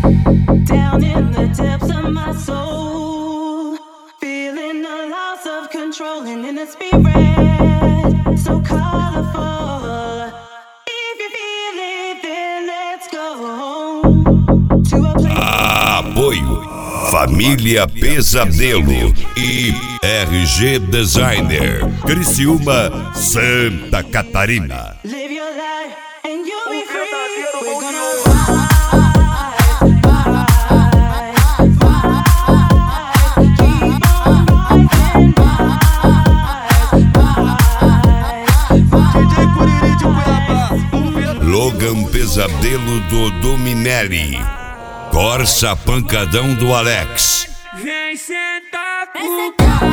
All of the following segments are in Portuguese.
Down in the depths of my soul, feeling the loss of control and in the spirit, so colorful. If you feel it, then let's go to a place. Apoio Família Pesadelo e RG Designer, Criciúma, Santa Catarina. Live your life and you'll be free. We're gonna Logan Pesadelo do Dominelli, Corsa Pancadão do Alex. Vem sentar pro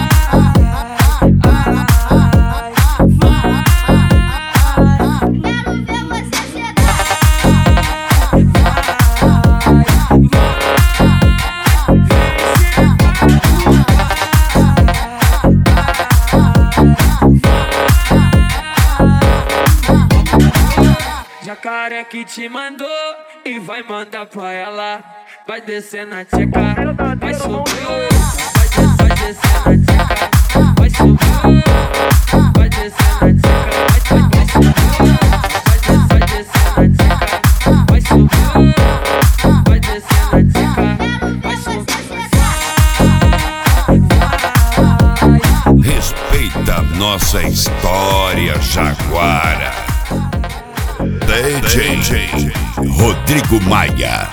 Jacaré que te mandou e vai mandar pra ela. Vai descer na tcheca, vai subir, vai descer na tcheca, vai subir, vai descer na tcheca, vai subir, vai descer na tcheca, vai subir, vai descer na tcheca, vai subir. Respeita a nossa história, Jaguara. DJ Rodrigo Maia.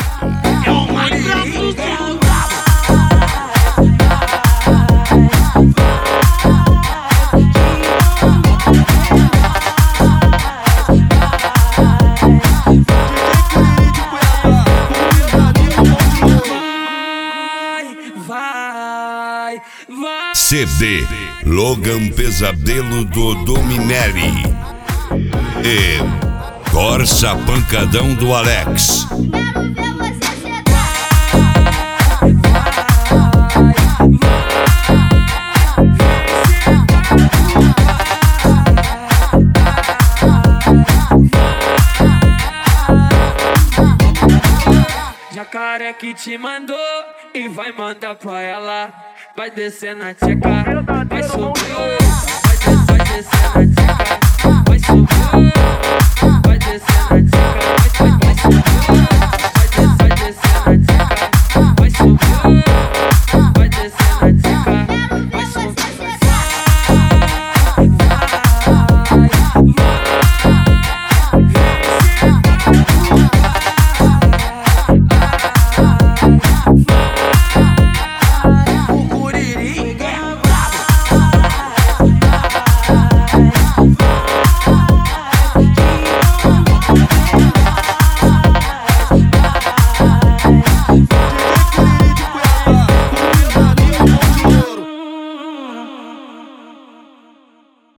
CD Logan Pesadelo do Dominelli e Corsa Pancadão do Alex. Jacaré que te mandou e vai mandar pra ela. Vai descer na tcheca, vai subir, vai descer na tcheca, vai subir, vai descer na